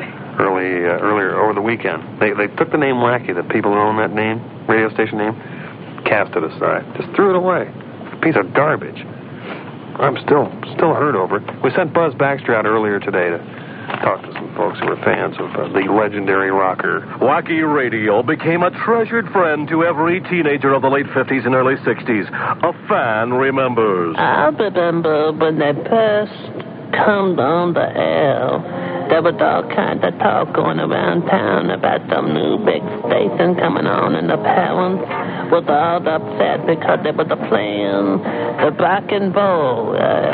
earlier over the weekend. They took the name Wacky, the people who own that name, radio station name, cast it aside. Just threw it away. A piece of garbage. I'm still hurt over it. We sent Buzz Baxter out earlier today to talk to some folks who were fans of the legendary rocker. Wacky Radio became a treasured friend to every teenager of the late 50s and early 60s. A fan remembers. I remember when they first come on the air. There was all kinds of talk going around town about some new big station coming on, and the parents was all upset because they were playing the rock and roll.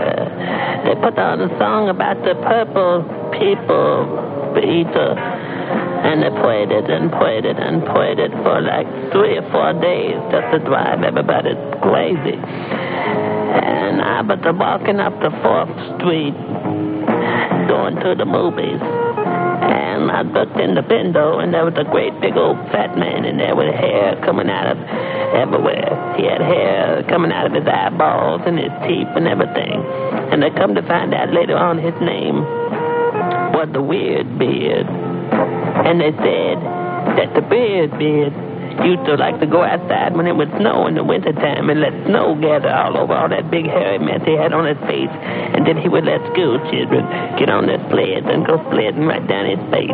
They put on a song about the purple people eater, and they played it and played it and played it for like 3 or 4 days just to drive everybody crazy. And I was walking up the 4th Street going to the movies, and I looked in the window, and there was a great big old fat man in there with hair coming out of everywhere. He had hair coming out of his eyeballs and his teeth and everything. And I come to find out later on his name was the Weird Beard. And they said that the Beard used to like to go outside when it would snow in the wintertime and let snow gather all over all that big hairy mess he had on his face. And then he would let school children get on their sleds and go sledding right down his face.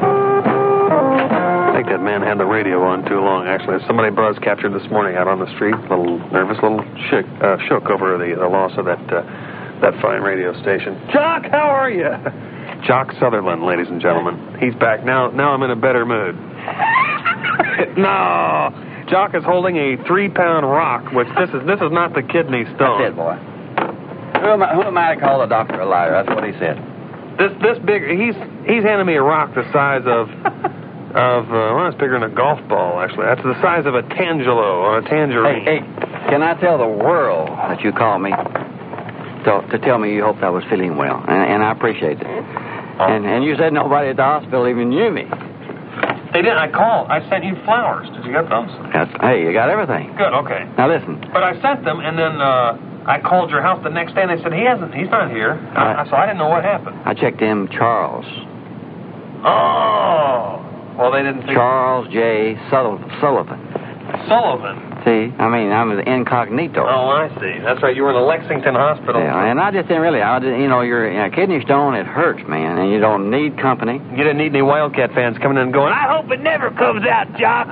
I think that man had the radio on too long, actually. Somebody Buzz captured this morning out on the street, a little nervous, shook over the loss of that fine radio station. Jock, how are you? Jock Sutherland, ladies and gentlemen. He's back. Now I'm in a better mood. No, Jock is holding a 3-pound rock, which this is not the kidney stone. That's it, boy. Who am I to call the doctor a liar? That's what he said. This big. He's handed me a rock the size of well, it's bigger than a golf ball. Actually, that's the size of a tangelo or a tangerine. Hey, can I tell the world that you called me to tell me you hoped I was feeling well, and I appreciate it. And you said nobody at the hospital even knew me. They didn't. I called. I sent you flowers. Did you get those? Hey, you got everything. Good, okay. Now listen. But I sent them, and then I called your house the next day, and they said he's not here. So I didn't know what happened. I checked in Charles. Oh. Well, they didn't think... Charles J. Sullivan. Sullivan? See, I mean, I'm the incognito. Oh, I see. That's right. You were in the Lexington Hospital. Yeah, and I just didn't really, your kidney stone, it hurts, man, and you don't need company. You didn't need any Wildcat fans coming in and going, I hope it never comes out, Jock.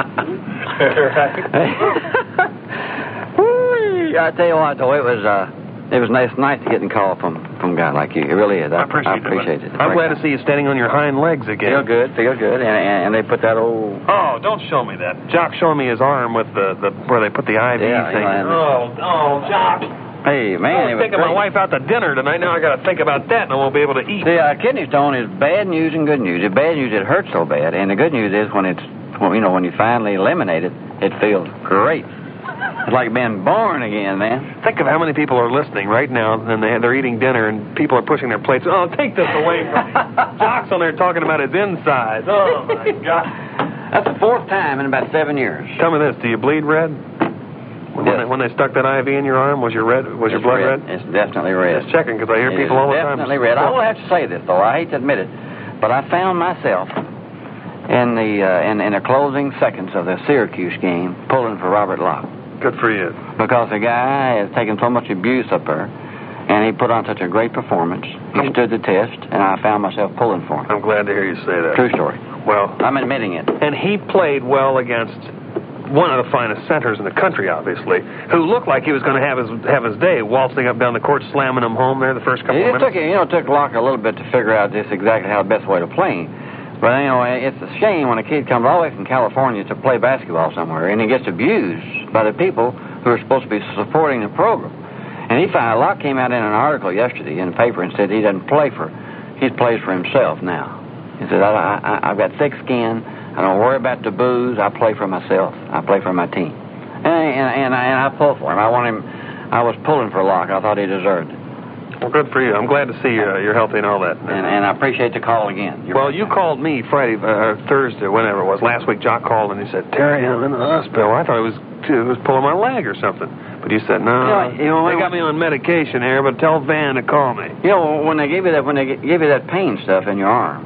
I tell you what, though, it was nice to get a call from a guy like you. It really is. I appreciate it. I'm glad to see you standing on your hind legs again. Feel good. And they put that old... Oh, don't show me that. Jock's showing me his arm with the where they put the IV thing. Oh, Jock. Hey, man. I was taking my wife out to dinner tonight. Now I got to think about that, and I won't be able to eat. See, kidney stone is bad news and good news. The bad news, it hurts so bad, and the good news is when you finally eliminate it, it feels great. It's like being born again, man. Think of how many people are listening right now, and they're eating dinner, and people are pushing their plates. Oh, take this away from me. Jock's on there talking about his insides. Oh, my God. That's the fourth time in about 7 years. Tell me this, do you bleed red? When they stuck that IV in your arm, was your blood red? It's definitely red. Just checking, because I hear people all the time. It's definitely red. I will have to say this, though. I hate to admit it, but I found myself in the closing seconds of the Syracuse game pulling for Robert Locke. Good for you. Because the guy has taken so much abuse up there, and he put on such a great performance. He stood the test, and I found myself pulling for him. I'm glad to hear you say that. True story. Well, I'm admitting it. And he played well against one of the finest centers in the country, obviously, who looked like he was going to have his day, waltzing up down the court, slamming them home there the first couple of minutes. It took Locke a little bit to figure out just exactly how the best way to play. But, it's a shame when a kid comes all the way from California to play basketball somewhere, and he gets abused by the people who are supposed to be supporting the program. And Locke came out in an article yesterday in the paper and said he plays for himself now. He said, I've got thick skin, I don't worry about the booze, I play for myself, I play for my team. And I pull for him. I was pulling for Locke. I thought he deserved it. Well, good for you. I'm glad to see you're healthy and all that. And I appreciate the call again. You called me Thursday, whenever it was. Last week, Jock called and he said, Terry, I'm in the hospital. I thought it was pulling my leg or something. But you said, no, they got me on medication here, but tell Van to call me. When they gave you that pain stuff in your arm,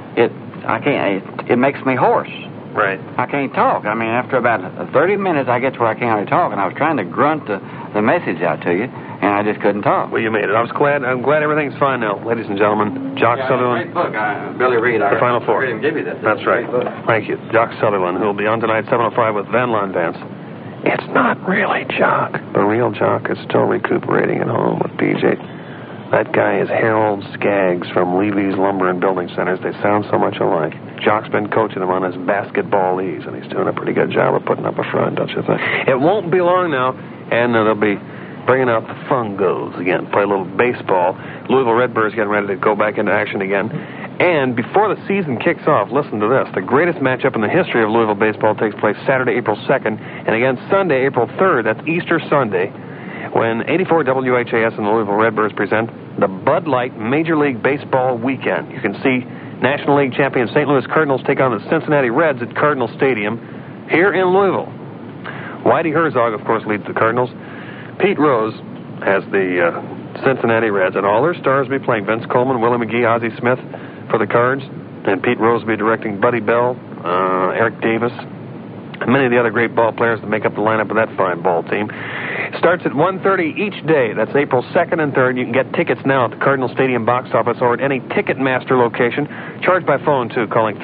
it makes me hoarse. Right. I can't talk. I mean, after about 30 minutes, I get to where I can't hardly talk, and I was trying to grunt the message out to you, and I just couldn't talk. Well, you made it. I'm glad everything's fine now, ladies and gentlemen. Jock Sutherland. Great book. Billy Reed. The Final Four. I didn't give you that. That's right. Thank you. Jock Sutherland, who will be on tonight, 7:05 with Van Vance. It's not really Jock. The real Jock is still recuperating at home with PJ. That guy is Harold Skaggs from Levy's Lumber and Building Centers. They sound so much alike. Jock's been coaching him on his basketball-ese, and he's doing a pretty good job of putting up a front, don't you think? It won't be long now, and they'll be bringing out the Fungos again, play a little baseball. Louisville Redbirds getting ready to go back into action again. And before the season kicks off, listen to this. The greatest matchup in the history of Louisville baseball takes place Saturday, April 2nd, and again Sunday, April 3rd. That's Easter Sunday, when 84 WHAS and the Louisville Redbirds present the Bud Light Major League Baseball Weekend. You can see National League champion St. Louis Cardinals take on the Cincinnati Reds at Cardinal Stadium here in Louisville. Whitey Herzog, of course, leads the Cardinals. Pete Rose has the Cincinnati Reds, and all their stars will be playing. Vince Coleman, Willie McGee, Ozzie Smith for the Cards, and Pete Rose will be directing Buddy Bell, Eric Davis, and many of the other great ball players that make up the lineup of that fine ball team. It starts at 1:30 each day. That's April 2nd and 3rd. You can get tickets now at the Cardinal Stadium box office or at any Ticketmaster location. Charged by phone, too, calling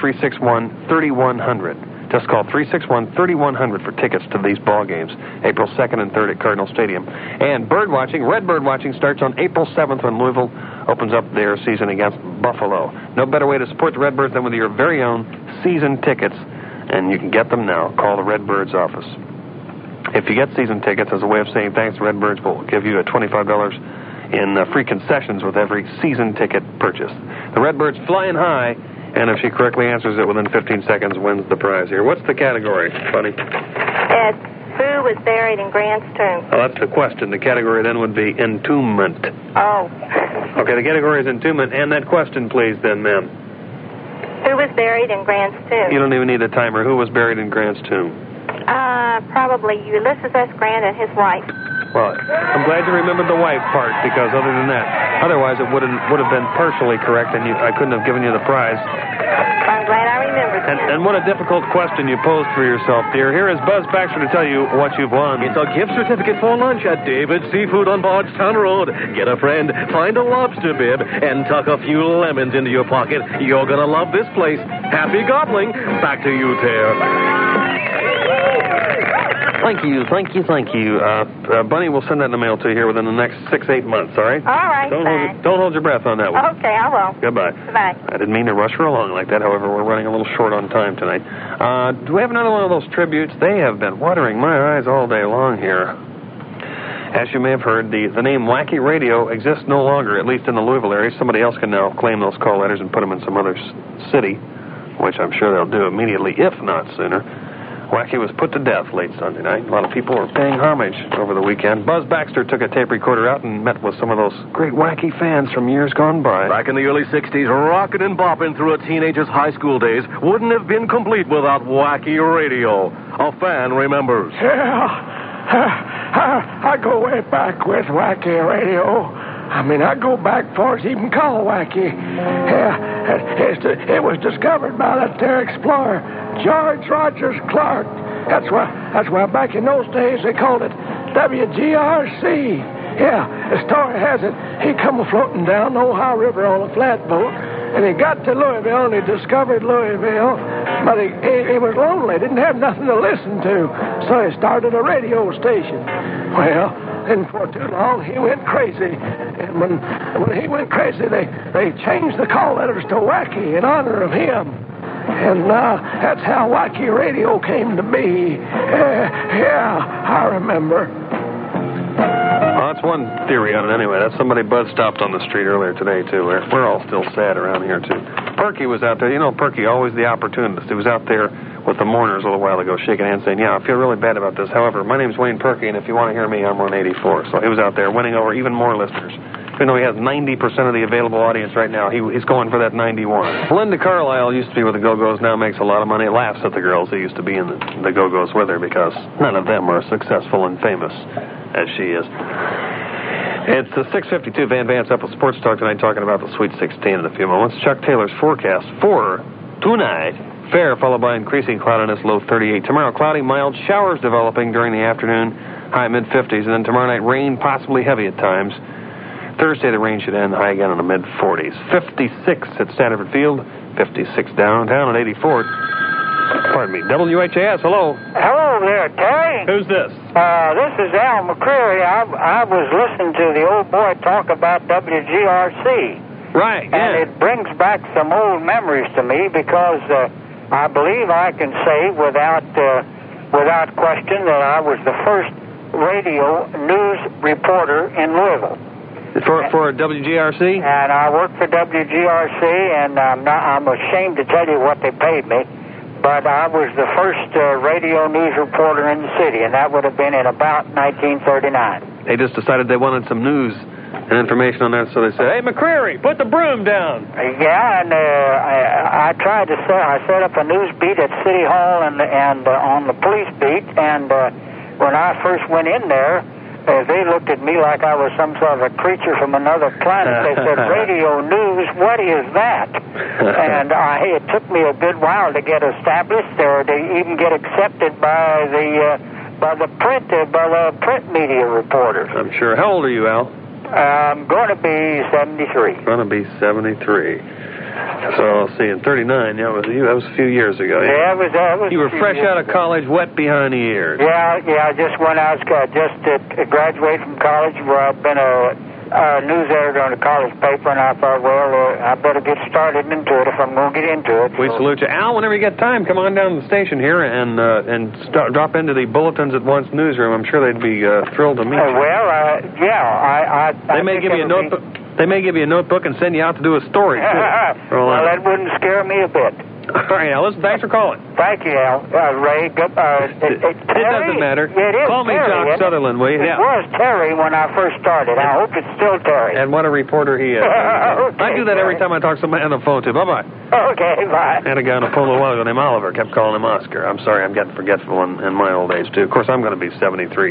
361-3100. Just call 361-3100 for tickets to these ball games, April 2nd and 3rd at Cardinal Stadium. And bird watching, red bird watching, starts on April 7th when Louisville opens up their season against Buffalo. No better way to support the Redbirds than with your very own season tickets, and you can get them now. Call the Redbirds office. If you get season tickets, as a way of saying thanks, the Redbirds will give you $25 in free concessions with every season ticket purchase. The Redbirds flying high, and if she correctly answers it within 15 seconds, wins the prize here. What's the category, Bunny? Who was buried in Grant's tomb? Well, that's the question. The category then would be entombment. Oh. Okay, the category is entombment. And that question, please, then, ma'am. Who was buried in Grant's tomb? You don't even need a timer. Who was buried in Grant's tomb? Probably Ulysses S. Grant and his wife. Well, I'm glad you remembered the wife part, because other than that, otherwise it would have been partially correct, and I couldn't have given you the prize. I'm glad I remembered. And what a difficult question you posed for yourself, dear. Here is Buzz Baxter to tell you what you've won. It's a gift certificate for lunch at David's Seafood on Bardstown Road. Get a friend, find a lobster bib, and tuck a few lemons into your pocket. You're going to love this place. Happy gobbling. Back to you, Tara. Thank you. Bunny will send that in the mail to you here within the next 6-8 months, all right? All right, Don't hold your breath on that one. Okay, I will. Goodbye. Bye. I didn't mean to rush her along like that. However, we're running a little short on time tonight. Do we have another one of those tributes? They have been watering my eyes all day long here. As you may have heard, the name Wacky Radio exists no longer, at least in the Louisville area. Somebody else can now claim those call letters and put them in some other city, which I'm sure they'll do immediately, if not sooner. Wacky was put to death late Sunday night. A lot of people were paying homage over the weekend. Buzz Baxter took a tape recorder out and met with some of those great Wacky fans from years gone by. Back in the early 60s, rocking and bopping through a teenager's high school days wouldn't have been complete without Wacky Radio. A fan remembers. Yeah, I go way back with Wacky Radio. I mean, I go back before it's even called Wacky. Yeah, it was discovered by that there explorer, George Rogers Clark. That's why back in those days they called it WGRC. Yeah, the story has it, he come floating down the Ohio River on a flatboat, and he got to Louisville, and he discovered Louisville, but he was lonely, didn't have nothing to listen to, so he started a radio station. Well, and for too long, he went crazy. And when he went crazy, they changed the call letters to Wacky in honor of him. And that's how Wacky Radio came to be. Yeah, I remember. Well, that's one theory on it anyway. That's somebody Bud stopped on the street earlier today, too. We're all still sad around here, too. Perky was out there. You know, Perky, always the opportunist. He was out there with the Mourners a little while ago, shaking hands, saying, yeah, I feel really bad about this. However, my name's Wayne Perky, and if you want to hear me, I'm 184. So he was out there winning over even more listeners. Even though he has 90% of the available audience right now, he's going for that 91. Linda Carlisle used to be with the Go-Go's, now makes a lot of money, laughs at the girls who used to be in the Go-Go's with her because none of them are as successful and famous as she is. It's the 6:52 Van Vance up with Sports Talk tonight, talking about the Sweet 16 in a few moments. Chuck Taylor's forecast for tonight. Fair, followed by increasing cloudiness, low 38. Tomorrow, cloudy, mild showers developing during the afternoon, high mid-50s. And then tomorrow night, rain, possibly heavy at times. Thursday, the rain should end, high again in the mid-40s. 56 at Stanford Field, 56 downtown, at 84. Pardon me. WHAS, hello. Hello there, Terry. Who's this? This is Al McCreary. I was listening to the old boy talk about WGRC. Right, yeah. And it brings back some old memories to me because I believe I can say without question that I was the first radio news reporter in Louisville. For WGRC? And I worked for WGRC, and I'm ashamed to tell you what they paid me, but I was the first radio news reporter in the city, and that would have been in about 1939. They just decided they wanted some news and information on that, so they said, hey, McCreary, put the broom down. Yeah, and I tried to set up a news beat at City Hall and on the police beat, and when I first went in there, they looked at me like I was some sort of a creature from another planet. They said, radio news, what is that? And it took me a good while to get established or to even get accepted by the print media reporters. I'm sure. How old are you, Al? I'm going to be 73. Going to be 73. So, let's see, in 39, that was a few years ago. Yeah, that was you were fresh out of college, wet behind the ears. Yeah, just when I was graduated from college, where I've been a news editor on a college paper, and I thought, well, I better get started into it if I'm going to get into it. We salute you. Al, whenever you get time, come on down to the station here and drop into the Bulletins at Once newsroom. I'm sure they'd be thrilled to meet you. They may give you a notebook. They may give you a notebook and send you out to do a story, too. Well, that wouldn't scare me a bit. All right, Al, listen, thanks for calling. Thank you, Al. Ray, it doesn't matter. It is Call me Terry, Jock Sutherland, will you? It was Terry when I first started. I hope it's still Terry. And what a reporter he is. Okay, I do that every time I talk to somebody on the phone, too. Bye-bye. Okay, bye. I had a guy on the phone a while ago named Oliver. Kept calling him Oscar. I'm sorry, I'm getting forgetful in my old age, too. Of course, I'm going to be 73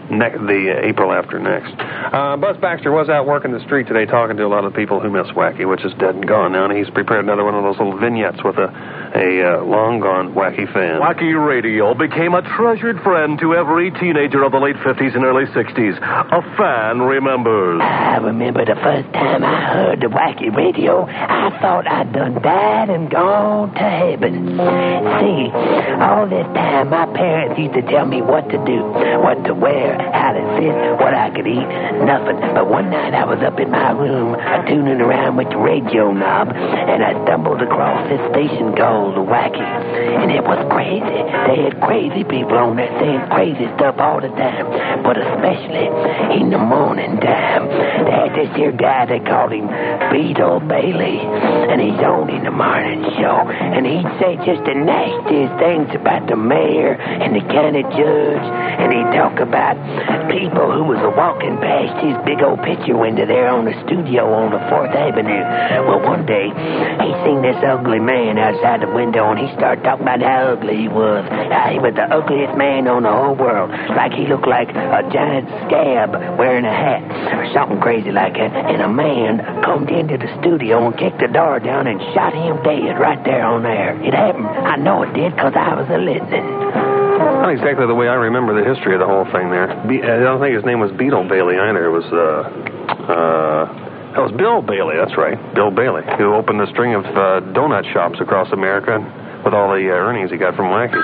April after next. Buzz Baxter was out working the street today talking to a lot of people who miss Wacky, which is dead and gone now, and he's prepared another one of those little vignettes with a long-gone Wacky fan. Wacky Radio became a treasured friend to every teenager of the late 50s and early 60s. A fan remembers. I remember the first time I heard the Wacky Radio, I thought I'd done died and gone to heaven. See, all this time my parents used to tell me what to do, what to wear, how to sit, what I could eat, nothing. But one night I was up in my room, tuning around with the radio knob, and I stumbled across this station called Wacky. And it was crazy. They had crazy people on there saying crazy stuff all the time, but especially in the morning time. They had this here guy, they called him Beetle Bailey, and he's on in the morning show, and he'd say just the nastiest things about the mayor and the county judge, and he'd talk about people who was walking past his big old picture window there on the studio on the 4th Avenue. Well, one day, he seen this ugly man outside the window, and he started talking about how ugly he was. He was the ugliest man on the whole world. Like he looked like a giant scab wearing a hat or something crazy like that. And a man come into the studio and kicked the door down and shot him dead right there on there. It happened. I know it did because I was listening. Not exactly the way I remember the history of the whole thing there. I don't think his name was Beetle Bailey either. It was, that was Bill Bailey, that's right. Bill Bailey, who opened a string of donut shops across America with all the earnings he got from Wacky.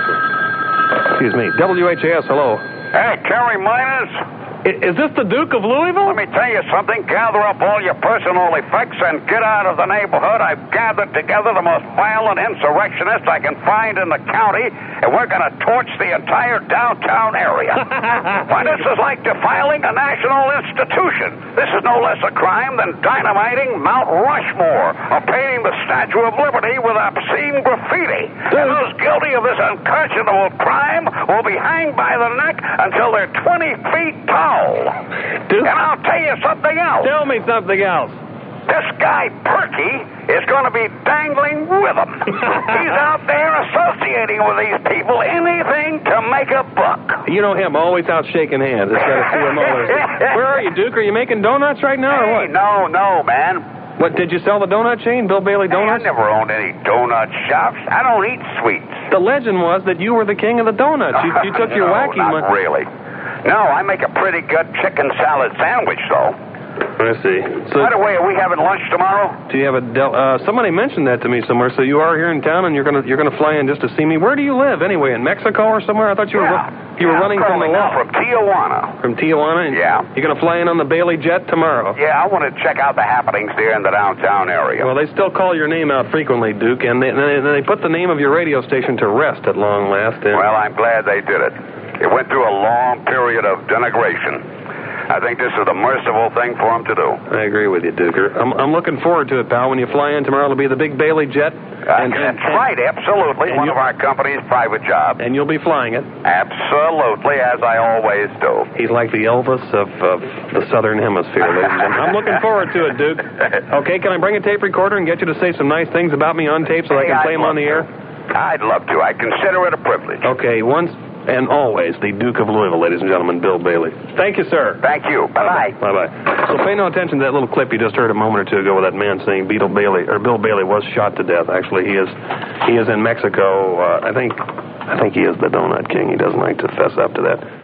Excuse me. WHAS, hello. Hey, Terry Miners. Is this the Duke of Louisville? Let me tell you something. Gather up all your personal effects and get out of the neighborhood. I've gathered together the most violent insurrectionists I can find in the county, and we're going to torch the entire downtown area. Why, this is like defiling a national institution. This is no less a crime than dynamiting Mount Rushmore or painting the Statue of Liberty with obscene graffiti. And those guilty of this unconscionable crime will be hanged by the neck until they're 20 feet tall. Duke? And I'll tell you something else. Tell me something else. This guy, Perky, is going to be dangling with them. He's out there associating with these people, anything to make a buck. You know him, always out shaking hands. It's got to see him always. Where are you, Duke? Are you making donuts right now or what? No, man. What, did you sell the donut chain, Bill Bailey Donuts? I never owned any donut shops. I don't eat sweets. The legend was that you were the king of the donuts. You took your wacky money. Not really. No, I make a pretty good chicken salad sandwich, though. I see. By the way, are we having lunch tomorrow? Do you have a somebody mentioned that to me somewhere. So you are here in town, and you're gonna fly in just to see me. Where do you live anyway? In Mexico or somewhere? I thought you were running from the law. From Tijuana. From Tijuana? Yeah. You're gonna fly in on the Bailey jet tomorrow? Yeah, I want to check out the happenings there in the downtown area. Well, they still call your name out frequently, Duke, and they put the name of your radio station to rest at long last. Well, I'm glad they did it. It went through a long period of denigration. I think this is the merciful thing for them to do. I agree with you, Duker. I'm looking forward to it, pal. When you fly in tomorrow, it'll be the big Bailey jet. That's right, absolutely. One of our company's private jobs. And you'll be flying it. Absolutely, as I always do. He's like the Elvis of the Southern Hemisphere, ladies and gentlemen. I'm looking forward to it, Duke. Okay, can I bring a tape recorder and get you to say some nice things about me on tape so I can play them on the air? I'd love to. I consider it a privilege. Okay, once and always, the Duke of Louisville, ladies and gentlemen, Bill Bailey. Thank you, sir. Thank you. Bye-bye. Bye-bye. So pay no attention to that little clip you just heard a moment or two ago with that man saying Bill Bailey was shot to death. Actually, he is in Mexico. I think he is the Donut King. He doesn't like to fess up to that.